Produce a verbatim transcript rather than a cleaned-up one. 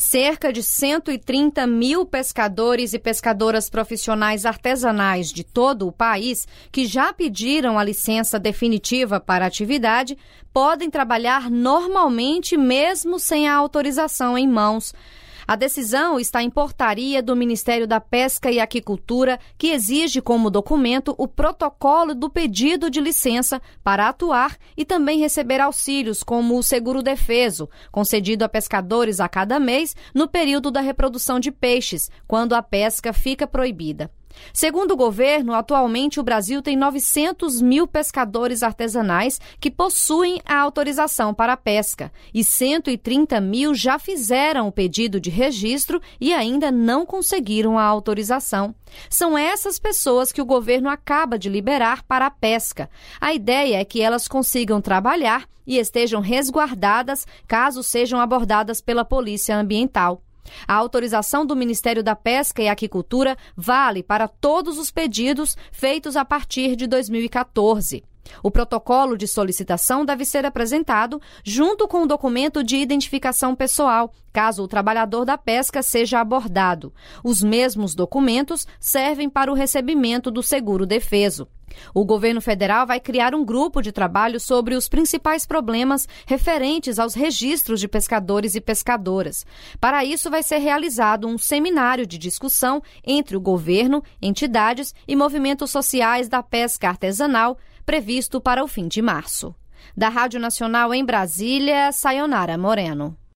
Cerca de cento e trinta mil pescadores e pescadoras profissionais artesanais de todo o país que já pediram a licença definitiva para a atividade podem trabalhar normalmente mesmo sem a autorização em mãos. A decisão está em portaria do Ministério da Pesca e Aquicultura, que exige como documento o protocolo do pedido de licença para atuar e também receber auxílios como o seguro-defeso, concedido a pescadores a cada mês no período da reprodução de peixes, quando a pesca fica proibida. Segundo o governo, atualmente o Brasil tem novecentos mil pescadores artesanais que possuem a autorização para a pesca e cento e trinta mil já fizeram o pedido de registro e ainda não conseguiram a autorização. São essas pessoas que o governo acaba de liberar para a pesca. A ideia é que elas consigam trabalhar e estejam resguardadas caso sejam abordadas pela Polícia Ambiental. A autorização do Ministério da Pesca e Aquicultura vale para todos os pedidos feitos a partir de dois mil e quatorze. O protocolo de solicitação deve ser apresentado junto com o documento de identificação pessoal, caso o trabalhador da pesca seja abordado. Os mesmos documentos servem para o recebimento do seguro-defeso. O governo federal vai criar um grupo de trabalho sobre os principais problemas referentes aos registros de pescadores e pescadoras. Para isso, vai ser realizado um seminário de discussão entre o governo, entidades e movimentos sociais da pesca artesanal, previsto para o fim de março. Da Rádio Nacional em Brasília, Sayonara Moreno.